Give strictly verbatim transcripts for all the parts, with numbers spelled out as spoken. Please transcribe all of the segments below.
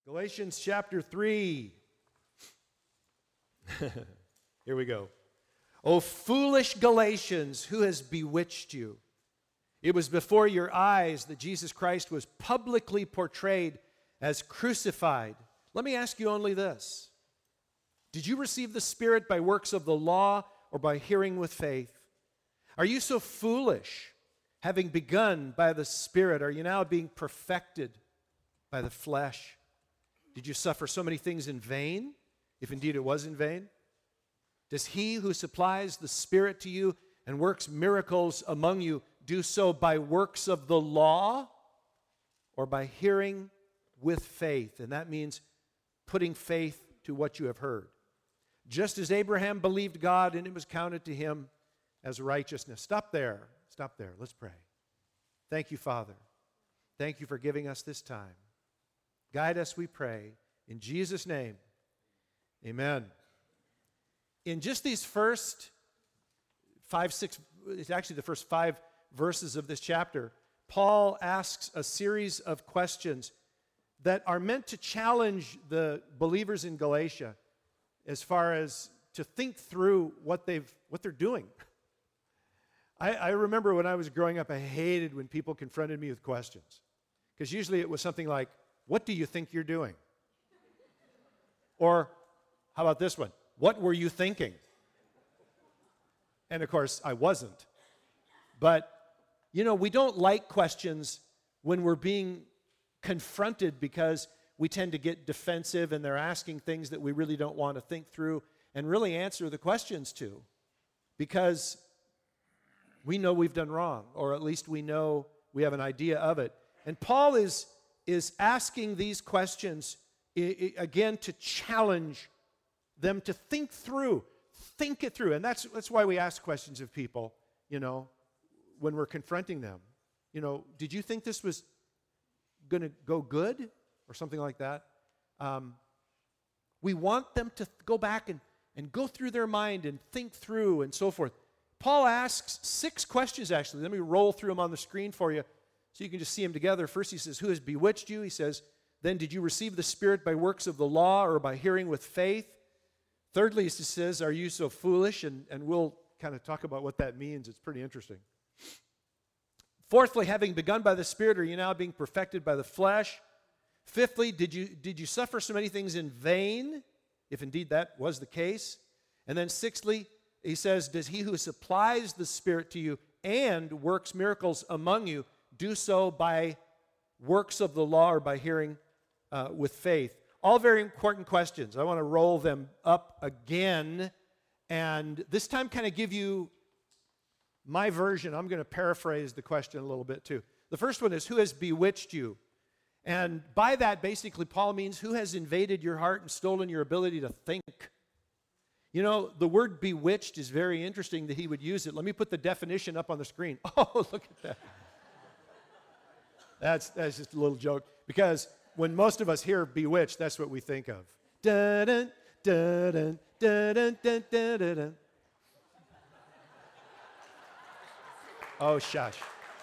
Galatians chapter three. Here we go. O foolish Galatians, who has bewitched you? It was before your eyes that Jesus Christ was publicly portrayed as crucified. Let me ask you only this. Did you receive the Spirit by works of the law or by hearing with faith? Are you so foolish, having begun by the Spirit, are you now being perfected by the flesh? Did you suffer so many things in vain, if indeed it was in vain? Does he who supplies the Spirit to you and works miracles among you do so by works of the law or by hearing with faith? And that means putting faith to what you have heard. Just as Abraham believed God and it was counted to him as righteousness. Stop there. Stop there. Let's pray. Thank you, Father. Thank you for giving us this time. Guide us, we pray. In Jesus' name, amen. In just these first five, six, it's actually the first five verses of this chapter, Paul asks a series of questions that are meant to challenge the believers in Galatia as far as to think through what they've what they're doing. I, I remember when I was growing up, I hated when people confronted me with questions. Because usually it was something like, what do you think you're doing? Or, how about this one? What were you thinking? And of course, I wasn't. But, you know, we don't like questions when we're being confronted because we tend to get defensive and they're asking things that we really don't want to think through and really answer the questions to. Because we know we've done wrong, or at least we know we have an idea of it. And Paul is, is asking these questions, I- I- again, to challenge them to think through, think it through. And that's, that's why we ask questions of people, you know, when we're confronting them. You know, did you think this was going to go good? Or something like that. Um, we want them to go back and, and go through their mind and think through and so forth. Paul asks six questions, actually. Let me roll through them on the screen for you so you can just see them together. First, he says, who has bewitched you? He says, then did you receive the Spirit by works of the law or by hearing with faith? Thirdly, he says, are you so foolish? And, and we'll kind of talk about what that means. It's pretty interesting. Fourthly, having begun by the Spirit, are you now being perfected by the flesh? Fifthly, did you, did you suffer so many things in vain, if indeed that was the case? And then sixthly, he says, does he who supplies the Spirit to you and works miracles among you do so by works of the law or by hearing uh, with faith? All very important questions. I want to roll them up again and this time kind of give you my version. I'm going to paraphrase the question a little bit too. The first one is, who has bewitched you? And by that, basically, Paul means who has invaded your heart and stolen your ability to think. You know, the word bewitched is very interesting that he would use it. Let me put the definition up on the screen. Oh, look at that. That's, that's just a little joke. Because when most of us hear bewitched, that's what we think of. Dun-dun, dun-dun, dun-dun, dun-dun, dun-dun. Oh, shush.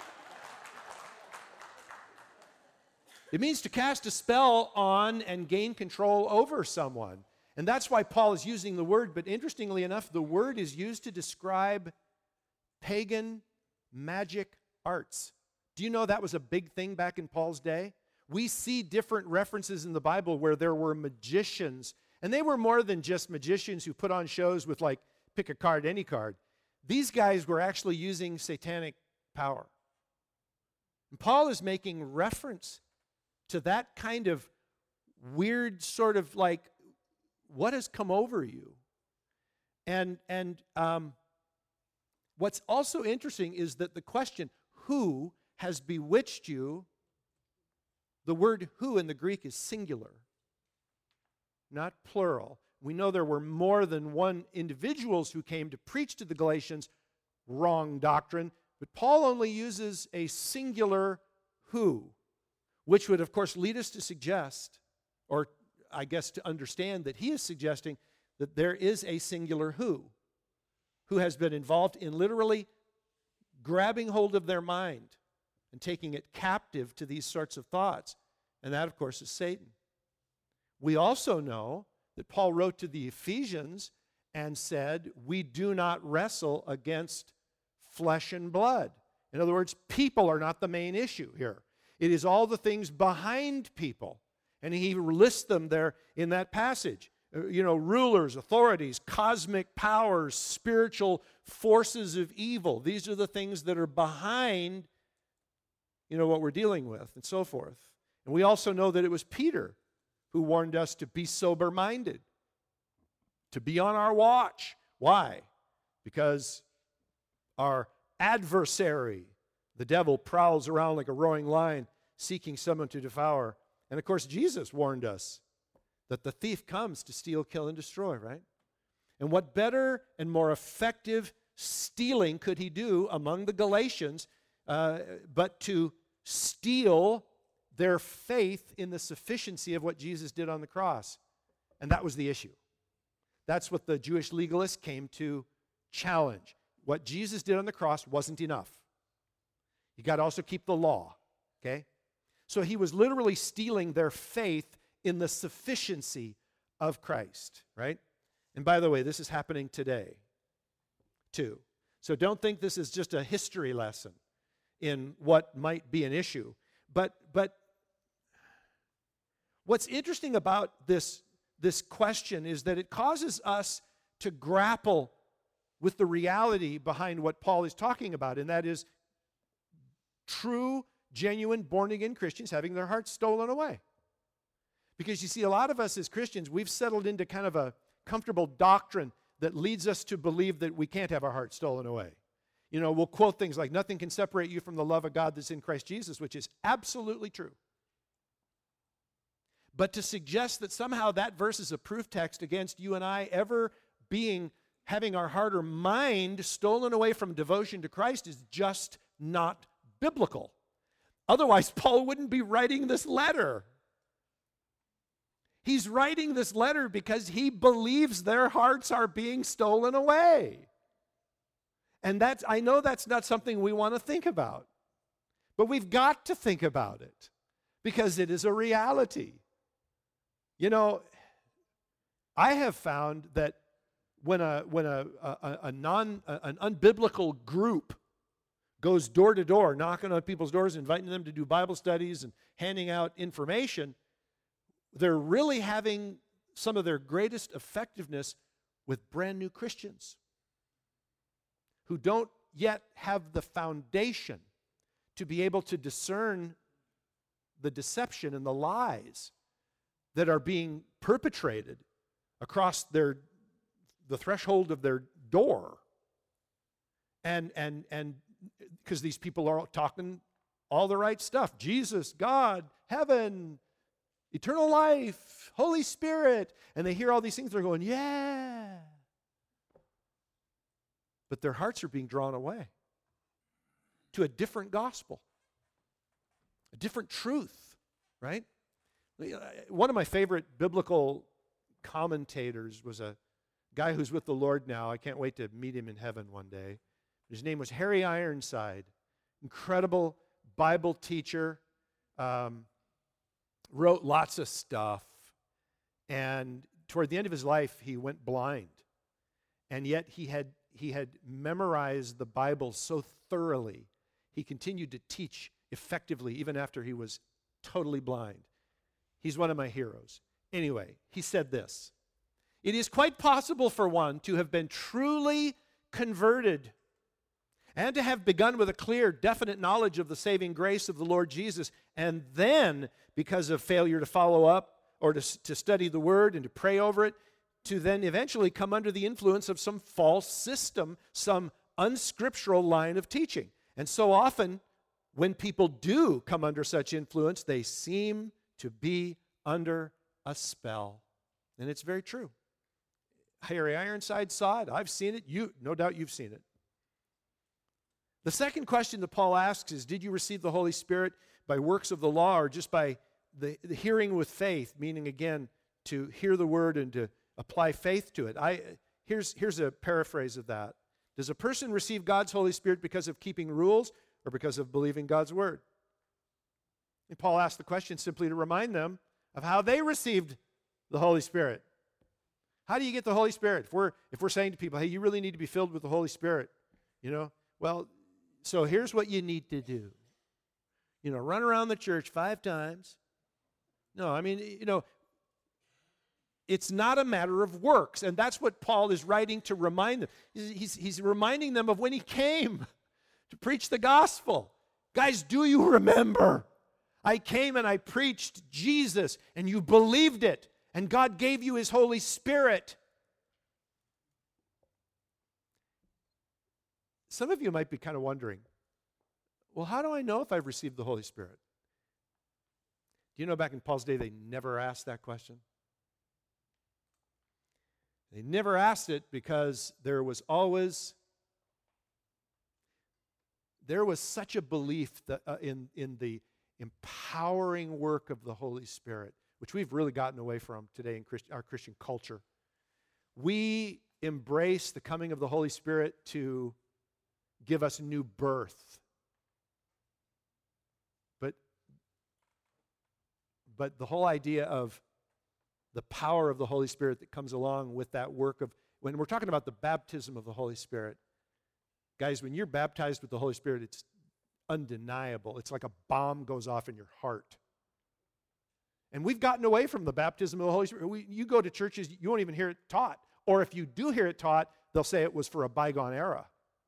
It means to cast a spell on and gain control over someone. And that's why Paul is using the word. But interestingly enough, the word is used to describe pagan magic arts. Do you know that was a big thing back in Paul's day? We see different references in the Bible where there were magicians. And they were more than just magicians who put on shows with, like, pick a card, any card. These guys were actually using satanic power. And Paul is making reference to that kind of weird sort of like, what has come over you? And, and um, what's also interesting is that the question, who has bewitched you, the word who in the Greek is singular, not plural. We know there were more than one individuals who came to preach to the Galatians wrong doctrine, but Paul only uses a singular who, which would, of course, lead us to suggest, or I guess to understand that he is suggesting that there is a singular who, who has been involved in literally grabbing hold of their mind and taking it captive to these sorts of thoughts. And that, of course, is Satan. We also know that Paul wrote to the Ephesians and said, we do not wrestle against flesh and blood. In other words, people are not the main issue here. It is all the things behind people. And he lists them there in that passage. You know, rulers, authorities, cosmic powers, spiritual forces of evil. These are the things that are behind, you know, what we're dealing with and so forth. And we also know that it was Peter who warned us to be sober-minded, to be on our watch. Why? Because our adversary, the devil, prowls around like a roaring lion, seeking someone to devour. And of course, Jesus warned us that the thief comes to steal, kill, and destroy, right? And what better and more effective stealing could he do among the Galatians uh, but to steal their faith in the sufficiency of what Jesus did on the cross? And that was the issue. That's what the Jewish legalists came to challenge. What Jesus did on the cross wasn't enough. You got to also keep the law, okay? So he was literally stealing their faith in the sufficiency of Christ, right? And by the way, this is happening today, too. So don't think this is just a history lesson in what might be an issue. But, but what's interesting about this, this question is that it causes us to grapple with the reality behind what Paul is talking about, and that is true, genuine, born-again Christians having their hearts stolen away. Because you see, a lot of us as Christians, we've settled into kind of a comfortable doctrine that leads us to believe that we can't have our hearts stolen away. You know, we'll quote things like, nothing can separate you from the love of God that's in Christ Jesus, which is absolutely true. But to suggest that somehow that verse is a proof text against you and I ever being, having our heart or mind stolen away from devotion to Christ is just not biblical. Otherwise, Paul wouldn't be writing this letter. He's writing this letter because he believes their hearts are being stolen away. And that's, I know that's not something we want to think about. But we've got to think about it because it is a reality. You know, I have found that when a when a, a, a non a, an unbiblical group goes door to door, knocking on people's doors, inviting them to do Bible studies and handing out information, they're really having some of their greatest effectiveness with brand new Christians who don't yet have the foundation to be able to discern the deception and the lies that are being perpetrated across their the threshold of their door. And and and because these people are talking all the right stuff. Jesus, God, heaven, eternal life, Holy Spirit. And they hear all these things, they're going, yeah. But their hearts are being drawn away to a different gospel, a different truth, right? One of my favorite biblical commentators was a guy who's with the Lord now. I can't wait to meet him in heaven one day. His name was Harry Ironside, incredible Bible teacher, um, wrote lots of stuff, and toward the end of his life, he went blind. And yet he had he had memorized the Bible so thoroughly, he continued to teach effectively even after he was totally blind. He's one of my heroes. Anyway, he said this: it is quite possible for one to have been truly converted and to have begun with a clear, definite knowledge of the saving grace of the Lord Jesus, and then, because of failure to follow up or to, to study the Word and to pray over it, to then eventually come under the influence of some false system, some unscriptural line of teaching. And so often, when people do come under such influence, they seem to be under a spell. And it's very true. Harry Ironside saw it. I've seen it. You, no doubt you've seen it. The second question that Paul asks is, did you receive the Holy Spirit by works of the law or just by the, the hearing with faith, meaning, again, to hear the word and to apply faith to it? I, here's, here's a paraphrase of that. Does a person receive God's Holy Spirit because of keeping rules or because of believing God's word? And Paul asked the question simply to remind them of how they received the Holy Spirit? How do you get the Holy Spirit? If we're, if we're saying to people, hey, you really need to be filled with the Holy Spirit, you know, well, so here's what you need to do. You know, run around the church five times. No, I mean, you know, it's not a matter of works. And that's what Paul is writing to remind them. He's, he's reminding them of when he came to preach the gospel. Guys, do you remember? I came and I preached Jesus, and you believed it. And God gave you His Holy Spirit. Some of you might be kind of wondering, well, how do I know if I've received the Holy Spirit? Do you know back in Paul's day, they never asked that question? They never asked it because there was always, there was such a belief that, uh, in, in the empowering work of the Holy Spirit, which we've really gotten away from today in Christ, our Christian culture. We embrace the coming of the Holy Spirit to give us new birth. But, but the whole idea of the power of the Holy Spirit that comes along with that work of, when we're talking about the baptism of the Holy Spirit, guys, when you're baptized with the Holy Spirit, it's undeniable. It's like a bomb goes off in your heart. And we've gotten away from the baptism of the Holy Spirit. We, you go to churches, you won't even hear it taught. Or if you do hear it taught, they'll say it was for a bygone era.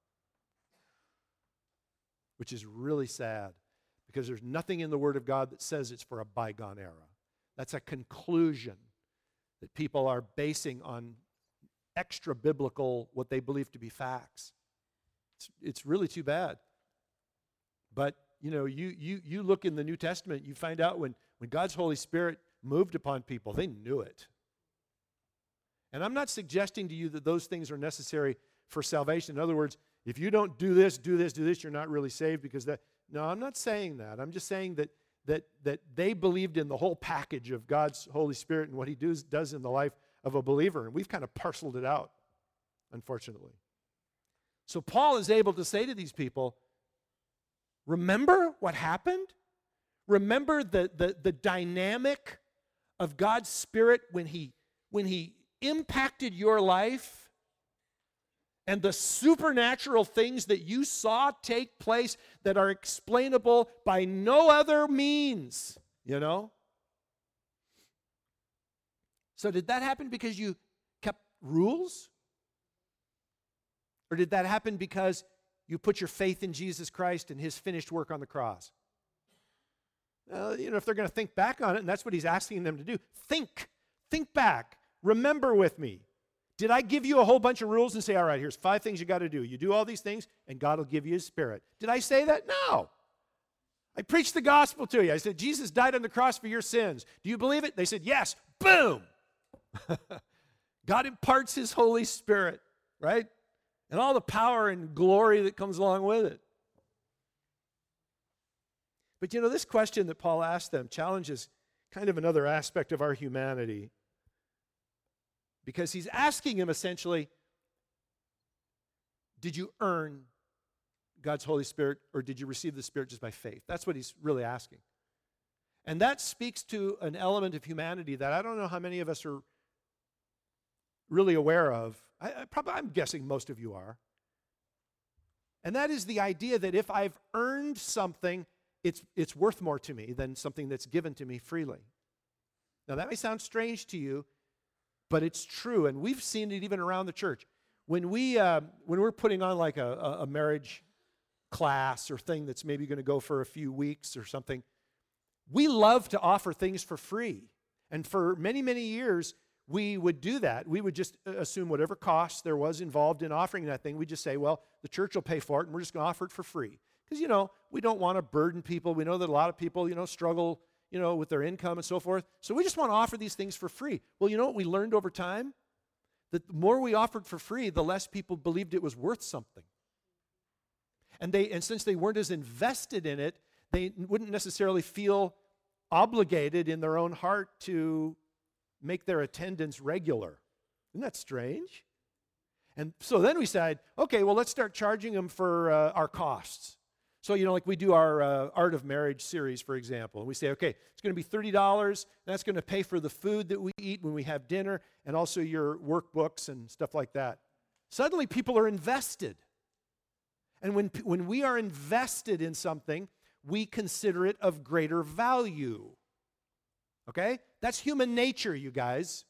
Which is really sad, because there's nothing in the Word of God that says it's for a bygone era. That's a conclusion that people are basing on extra biblical, what they believe to be facts. It's, it's really too bad. But, you know, you, you, you look in the New Testament, you find out when, when God's Holy Spirit moved upon people, they knew it. And I'm not suggesting to you that those things are necessary for salvation. In other words, if you don't do this, do this, do this, you're not really saved because that. No, I'm not saying that. I'm just saying that that that they believed in the whole package of God's Holy Spirit and what He does, does in the life of a believer. And we've kind of parceled it out, unfortunately. So Paul is able to say to these people, remember what happened? Remember the, the, the dynamic of God's Spirit when He when He impacted your life? And the supernatural things that you saw take place that are explainable by no other means, you know? So did that happen because you kept rules? Or did that happen because you put your faith in Jesus Christ and His finished work on the cross? Well, you know, if they're going to think back on it, and that's what he's asking them to do, think. Think back. Remember with me. Did I give you a whole bunch of rules and say, all right, here's five things you got to do. You do all these things, and God will give you His Spirit. Did I say that? No. I preached the gospel to you. I said, Jesus died on the cross for your sins. Do you believe it? They said, yes. Boom. God imparts His Holy Spirit, right? And all the power and glory that comes along with it. But you know, this question that Paul asked them challenges kind of another aspect of our humanity. Because he's asking him essentially, did you earn God's Holy Spirit, or did you receive the Spirit just by faith? That's what he's really asking. And that speaks to an element of humanity that I don't know how many of us are really aware of. I, I probably, I'm guessing most of you are. And that is the idea that if I've earned something, it's, it's worth more to me than something that's given to me freely. Now that may sound strange to you, but it's true, and we've seen it even around the church. When, we, uh, when we're putting on like a, a marriage class or thing that's maybe going to go for a few weeks or something, we love to offer things for free. And for many, many years, we would do that. We would just assume whatever cost there was involved in offering that thing, we'd just say, well, the church will pay for it, and we're just going to offer it for free. Because, you know, we don't want to burden people. We know that a lot of people, you know, struggle you know, with their income and so forth. So we just want to offer these things for free. Well, you know what we learned over time? That the more we offered for free, the less people believed it was worth something. And they, and since they weren't as invested in it, they wouldn't necessarily feel obligated in their own heart to make their attendance regular. Isn't that strange? And so then we said, okay, well, let's start charging them for uh, our costs. So, you know, like we do our uh, Art of Marriage series, for example, and we say, okay, it's going to be thirty dollars, and that's going to pay for the food that we eat when we have dinner, and also your workbooks and stuff like that. Suddenly, people are invested. And when, when we are invested in something, we consider it of greater value. Okay? That's human nature, you guys.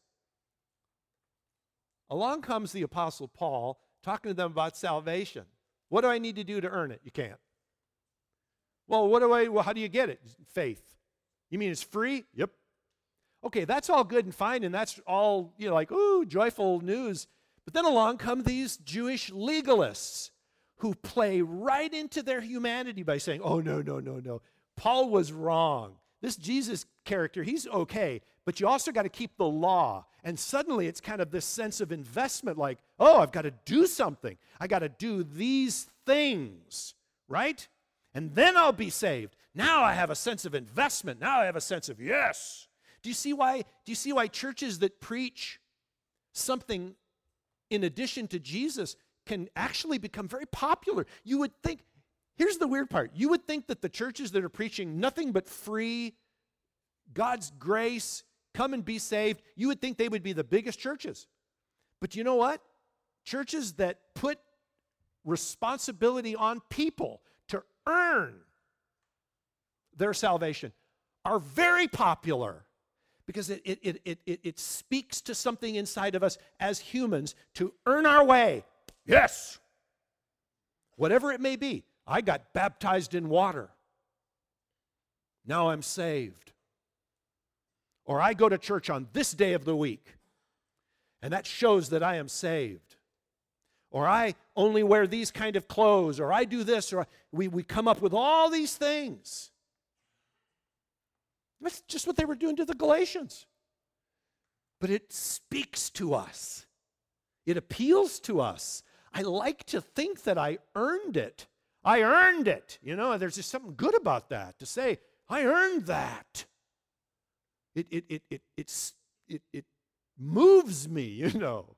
Along comes the Apostle Paul talking to them about salvation. What do I need to do to earn it? You can't. Well, what do I, well, how do you get it? Faith. You mean it's free? Yep. Okay, that's all good and fine, and that's all, you know, like, ooh, joyful news. But then along come these Jewish legalists who play right into their humanity by saying, oh, no, no, no, no. Paul was wrong. This Jesus character, he's okay, but you also got to keep the law. And suddenly it's kind of this sense of investment like, oh, I've got to do something. I got to do these things, right? And then I'll be saved. Now I have a sense of investment. Now I have a sense of yes. Do you see why, do you see why churches that preach something in addition to Jesus can actually become very popular? You would think, here's the weird part. You would think that the churches that are preaching nothing but free, God's grace, come and be saved, you would think they would be the biggest churches. But you know what? Churches that put responsibility on people to earn their salvation are very popular because it, it, it, it, it, it speaks to something inside of us as humans to earn our way. Yes. Whatever it may be. I got baptized in water. Now I'm saved. Or I go to church on this day of the week, and that shows that I am saved. Or I only wear these kind of clothes, or I do this, or I, we, we come up with all these things. That's just what they were doing to the Galatians. But it speaks to us. It appeals to us. I like to think that I earned it. I earned it. You know, there's just something good about that, to say, I earned that. It, it, it, it, it's, it, it moves me, you know.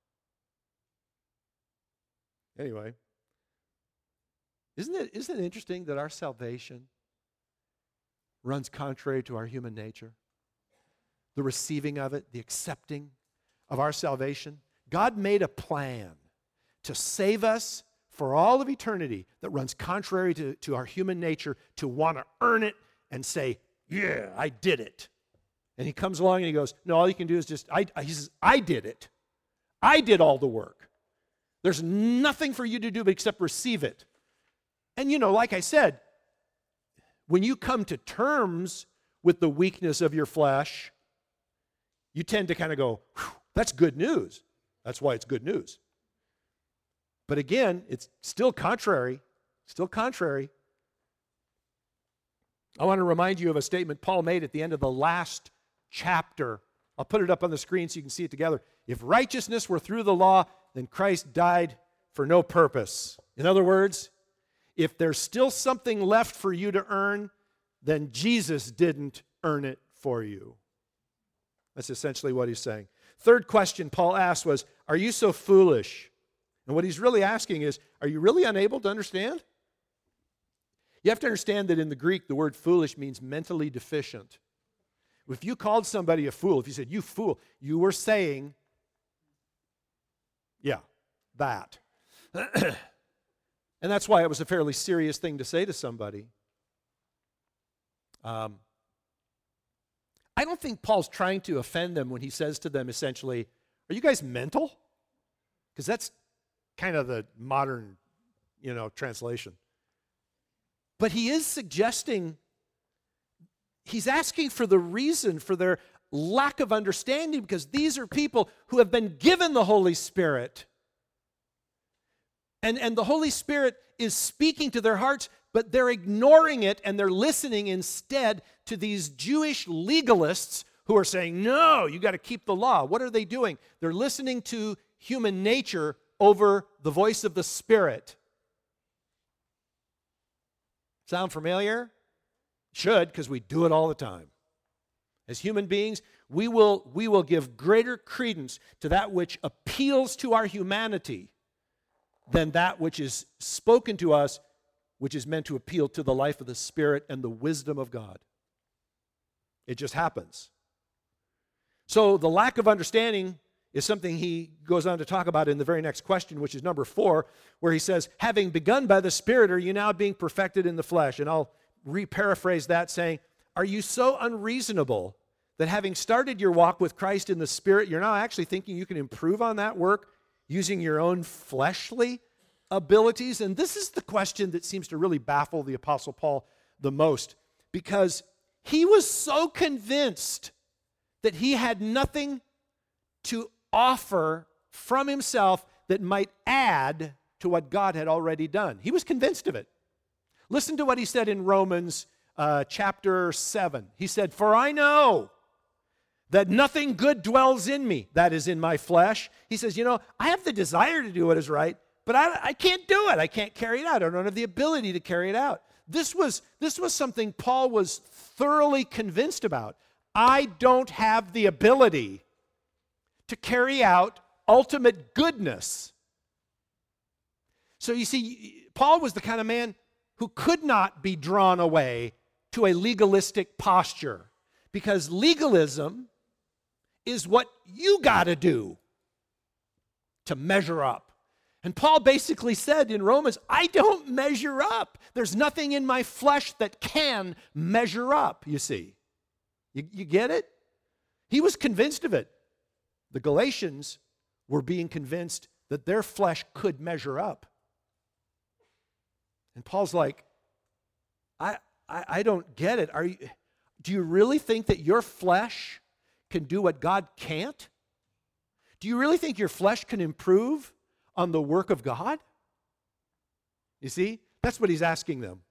Anyway, isn't it, isn't it interesting that our salvation runs contrary to our human nature? The receiving of it, the accepting of our salvation. God made a plan to save us for all of eternity that runs contrary to, to our human nature to want to earn it and say, yeah, I did it. And he comes along and he goes, no, all you can do is just, I, he says, I did it. I did all the work. There's nothing for you to do except receive it. And you know, like I said, when you come to terms with the weakness of your flesh, you tend to kind of go, that's good news. That's why it's good news. But again, it's still contrary, still contrary. I want to remind you of a statement Paul made at the end of the last chapter. I'll put it up on the screen so you can see it together. If righteousness were through the law, then Christ died for no purpose. In other words, if there's still something left for you to earn, then Jesus didn't earn it for you. That's essentially what he's saying. Third question Paul asked was, are you so foolish? And what he's really asking is, are you really unable to understand? You have to understand that in the Greek, the word foolish means mentally deficient. If you called somebody a fool, if you said, you fool, you were saying, yeah, that. And that's why it was a fairly serious thing to say to somebody. Um, I don't think Paul's trying to offend them when he says to them essentially, are you guys mental? Because that's kind of the modern, you know, translation. But he is suggesting, he's asking for the reason for their lack of understanding, because these are people who have been given the Holy Spirit. And, and the Holy Spirit is speaking to their hearts, but they're ignoring it and they're listening instead to these Jewish legalists who are saying, no, you got to keep the law. What are they doing? They're listening to human nature over the voice of the Spirit. Sound familiar? Should, because we do it all the time. As human beings, we will, we will give greater credence to that which appeals to our humanity than that which is spoken to us which is meant to appeal to the life of the Spirit and the wisdom of God. It just happens. So the lack of understanding is something he goes on to talk about in the very next question, which is number four, where he says, having begun by the Spirit, are you now being perfected in the flesh? And I'll re-paraphrase that saying, are you so unreasonable that having started your walk with Christ in the Spirit, you're now actually thinking you can improve on that work using your own fleshly abilities? And this is the question that seems to really baffle the Apostle Paul the most, because he was so convinced that he had nothing to offer from himself that might add to what God had already done. He was convinced of it. Listen to what he said in Romans uh, chapter seven. He said, for I know that nothing good dwells in me, that is in my flesh. He says, you know, I have the desire to do what is right, but I, I can't do it. I can't carry it out. I don't have the ability to carry it out. This was, this was something Paul was thoroughly convinced about. I don't have the ability to carry out ultimate goodness. So you see, Paul was the kind of man who could not be drawn away to a legalistic posture, because legalism is what you got to do to measure up. And Paul basically said in Romans, I don't measure up. There's nothing in my flesh that can measure up, you see. You, you get it? He was convinced of it. The Galatians were being convinced that their flesh could measure up. And Paul's like, I, I, I don't get it. Are you, do you really think that your flesh can do what God can't? Do you really think your flesh can improve on the work of God? You see, that's what he's asking them.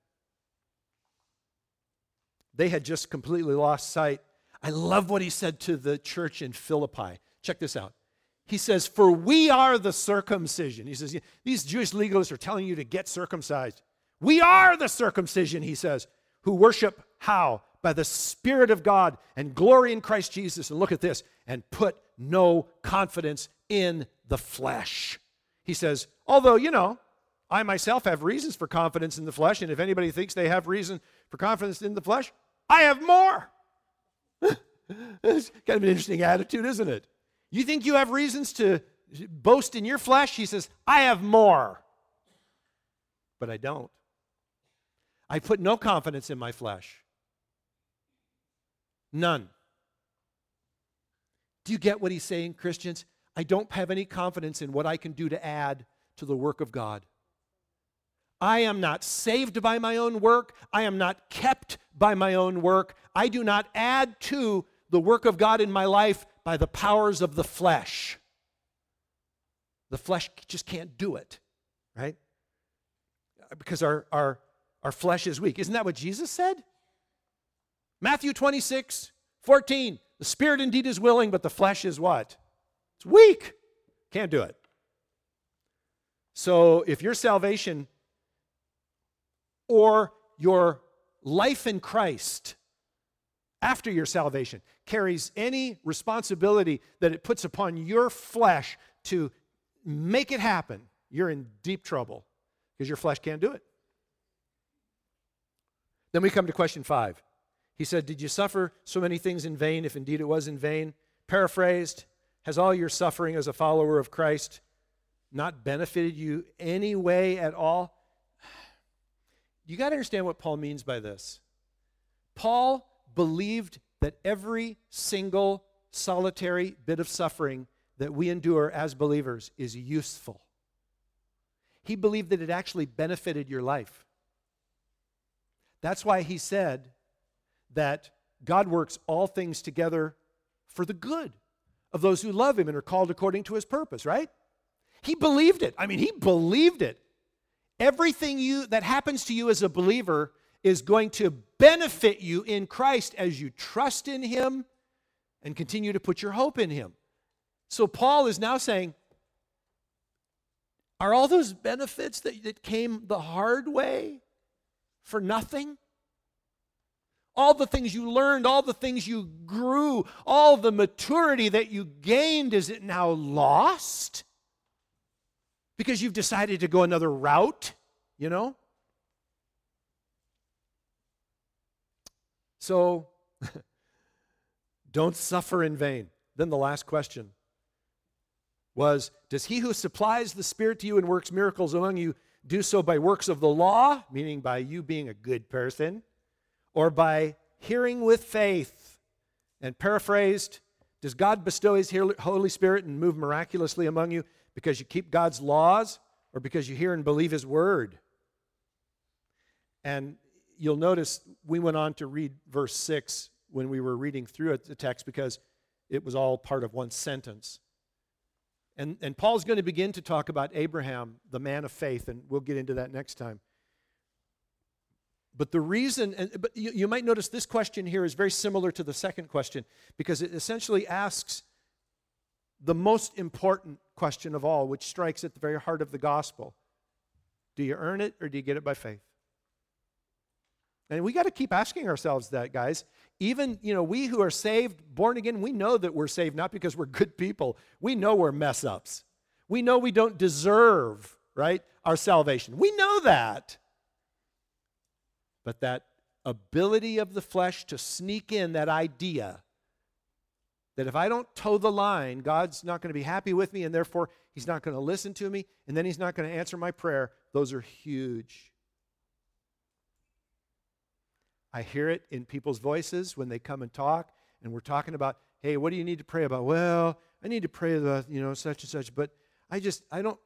They had just completely lost sight. I love what he said to the church in Philippi. Check this out. He says, for we are the circumcision. He says, these Jewish legalists are telling you to get circumcised. We are the circumcision, he says, who worship how? By the Spirit of God and glory in Christ Jesus. And look at this, and put no confidence in the flesh. He says, although, you know, I myself have reasons for confidence in the flesh, and if anybody thinks they have reason for confidence in the flesh, I have more. It's kind of an interesting attitude, isn't it? You think you have reasons to boast in your flesh? He says, I have more. But I don't. I put no confidence in my flesh. None. Do you get what he's saying, Christians? I don't have any confidence in what I can do to add to the work of God. I am not saved by my own work. I am not kept by my own work. I do not add to the work of God in my life by the powers of the flesh. The flesh just can't do it, right? Because our, our, our flesh is weak. Isn't that what Jesus said? Matthew twenty-six, fourteen. The spirit indeed is willing, but the flesh is what? It's weak. Can't do it. So if your salvation or your life in Christ after your salvation carries any responsibility that it puts upon your flesh to make it happen, you're in deep trouble because your flesh can't do it. Then we come to question five. He said, did you suffer so many things in vain, if indeed it was in vain? Paraphrased, has all your suffering as a follower of Christ not benefited you any way at all? You got to understand what Paul means by this. Paul believed that every single solitary bit of suffering that we endure as believers is useful. He believed that it actually benefited your life. That's why he said that God works all things together for the good of those who love him and are called according to his purpose, right? He believed it. I mean, he believed it. Everything you that happens to you as a believer is going to benefit you in Christ as you trust in him and continue to put your hope in him. So Paul is now saying, are all those benefits that, that came the hard way for nothing? All the things you learned, all the things you grew, all the maturity that you gained, is it now lost? Because you've decided to go another route, you know? So, don't suffer in vain. Then the last question was, does he who supplies the Spirit to you and works miracles among you do so by works of the law, meaning by you being a good person, or by hearing with faith? And paraphrased, does God bestow his Holy Spirit and move miraculously among you because you keep God's laws or because you hear and believe his word? And you'll notice we went on to read verse six when we were reading through the text because it was all part of one sentence. And, and Paul's going to begin to talk about Abraham, the man of faith, and we'll get into that next time. But the reason, and, but you, you might notice this question here is very similar to the second question because it essentially asks the most important question of all, which strikes at the very heart of the gospel. Do you earn it or do you get it by faith? And we got to keep asking ourselves that, guys. Even, you know, we who are saved, born again, we know that we're saved not because we're good people. We know we're mess-ups. We know we don't deserve, right, our salvation. We know that. But that ability of the flesh to sneak in that idea that if I don't toe the line, God's not going to be happy with me, and therefore he's not going to listen to me, and then he's not going to answer my prayer, those are huge. I hear it in people's voices when they come and talk, and we're talking about, hey, what do you need to pray about? Well, I need to pray about, you know, such and such, but I just, I don't,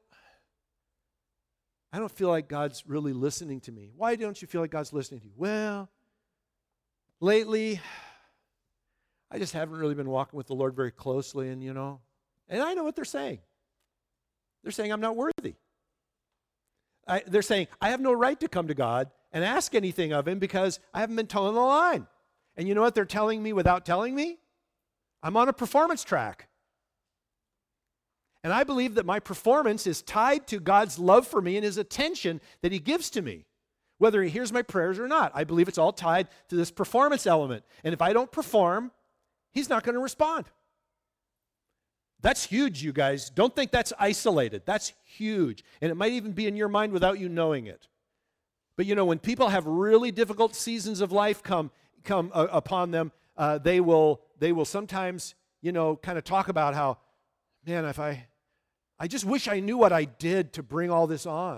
I don't feel like God's really listening to me. Why don't you feel like God's listening to you? Well, lately, I just haven't really been walking with the Lord very closely, and, you know, and I know what they're saying. They're saying I'm not worthy. I, they're saying I have no right to come to God and ask anything of him because I haven't been toeing the line. And you know what they're telling me without telling me? I'm on a performance track. And I believe that my performance is tied to God's love for me and his attention that he gives to me, whether he hears my prayers or not. I believe it's all tied to this performance element. And if I don't perform, he's not going to respond. That's huge, you guys. Don't think that's isolated. That's huge. And it might even be in your mind without you knowing it. But you know, when people have really difficult seasons of life come come uh, upon them, uh, they will they will sometimes, you know, kind of talk about how, man, if I, I just wish I knew what I did to bring all this on.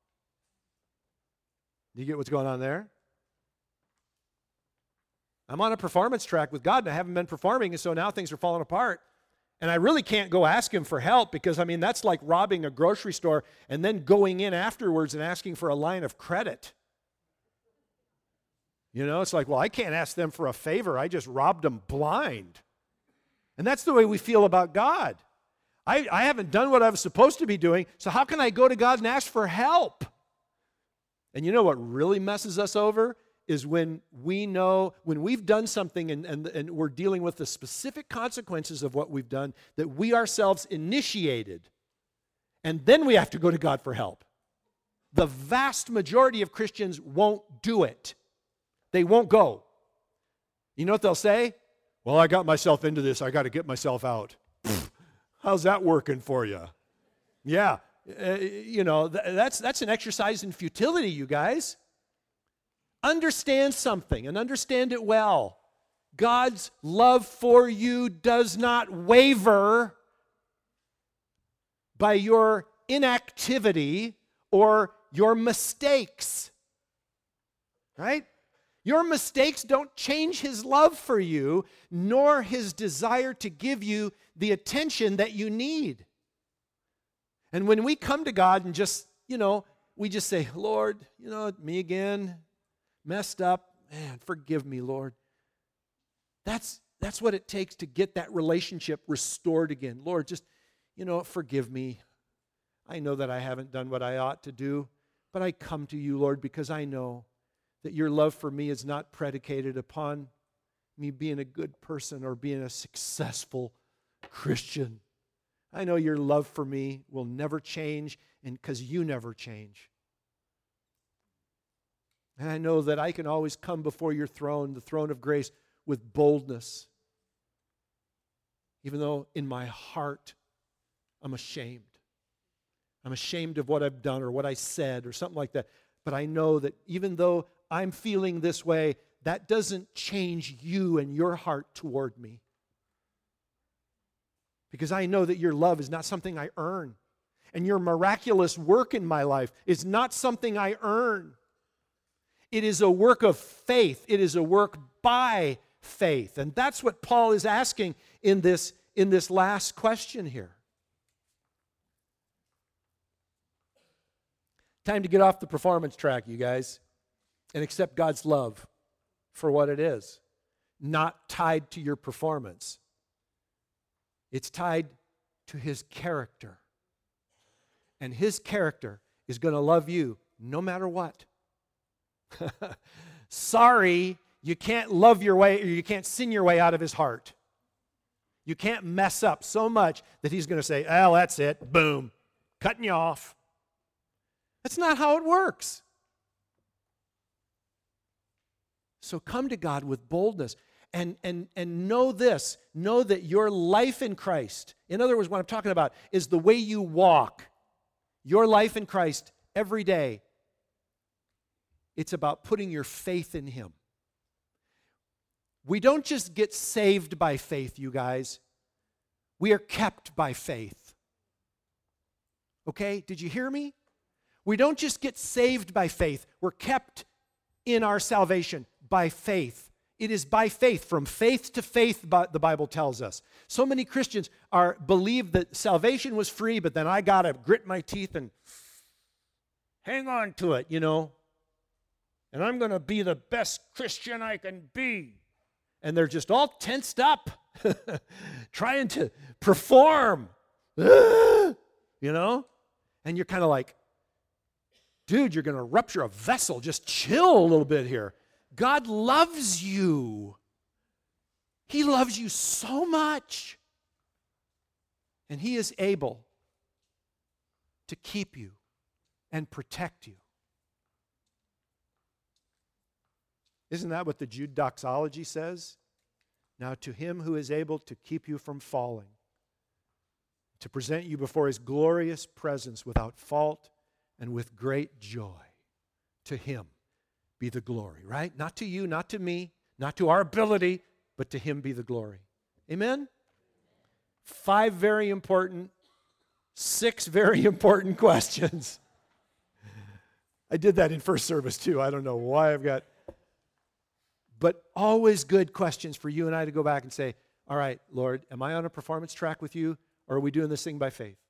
Do you get what's going on there? I'm on a performance track with God, and I haven't been performing, and so now things are falling apart. And I really can't go ask him for help because, I mean, that's like robbing a grocery store and then going in afterwards and asking for a line of credit. You know, it's like, well, I can't ask them for a favor. I just robbed them blind. And that's the way we feel about God. I, I haven't done what I was supposed to be doing, so how can I go to God and ask for help? And you know what really messes us over? Is when we know, when we've done something and, and, and we're dealing with the specific consequences of what we've done, that we ourselves initiated, and then we have to go to God for help. The vast majority of Christians won't do it. They won't go. You know what they'll say? Well, I got myself into this. I got to get myself out. How's that working for you? Yeah, uh, you know, th- that's, that's an exercise in futility, you guys. Understand something and understand it well. God's love for you does not waver by your inactivity or your mistakes. Right? Your mistakes don't change his love for you, nor his desire to give you the attention that you need. And when we come to God and just, you know, we just say, Lord, you know, me again. Messed up, man, forgive me, Lord. That's, that's what it takes to get that relationship restored again. Lord, just, you know, forgive me. I know that I haven't done what I ought to do, but I come to you, Lord, because I know that your love for me is not predicated upon me being a good person or being a successful Christian. I know your love for me will never change, and because you never change. And I know that I can always come before your throne, the throne of grace, with boldness. Even though in my heart, I'm ashamed. I'm ashamed of what I've done or what I said or something like that. But I know that even though I'm feeling this way, that doesn't change you and your heart toward me. Because I know that your love is not something I earn. And your miraculous work in my life is not something I earn. It is a work of faith. It is a work by faith. And that's what Paul is asking in this, in this last question here. Time to get off the performance track, you guys, and accept God's love for what it is, not tied to your performance. It's tied to His character. And His character is going to love you no matter what. Sorry, you can't love your way, or you can't sin your way out of His heart. You can't mess up so much that He's going to say, oh, that's it, boom, cutting you off. That's not how it works. So come to God with boldness. And, and, and know this, know that your life in Christ, in other words, what I'm talking about is the way you walk, your life in Christ every day. It's about putting your faith in Him. We don't just get saved by faith, you guys. We are kept by faith. Okay, did you hear me? We don't just get saved by faith. We're kept in our salvation by faith. It is by faith, from faith to faith, the Bible tells us. So many Christians are believe that salvation was free, but then I got to grit my teeth and hang on to it, you know. And I'm going to be the best Christian I can be. And they're just all tensed up, trying to perform, you know. And you're kind of like, dude, you're going to rupture a vessel. Just chill a little bit here. God loves you. He loves you so much. And He is able to keep you and protect you. Isn't that what the Jude doxology says? Now to Him who is able to keep you from falling, to present you before His glorious presence without fault and with great joy, to Him be the glory, right? Not to you, not to me, not to our ability, but to Him be the glory. Amen? Five very important, six very important questions. I did that in first service too. I don't know why I've got, but always good questions for you and I to go back and say, all right, Lord, am I on a performance track with you, or are we doing this thing by faith?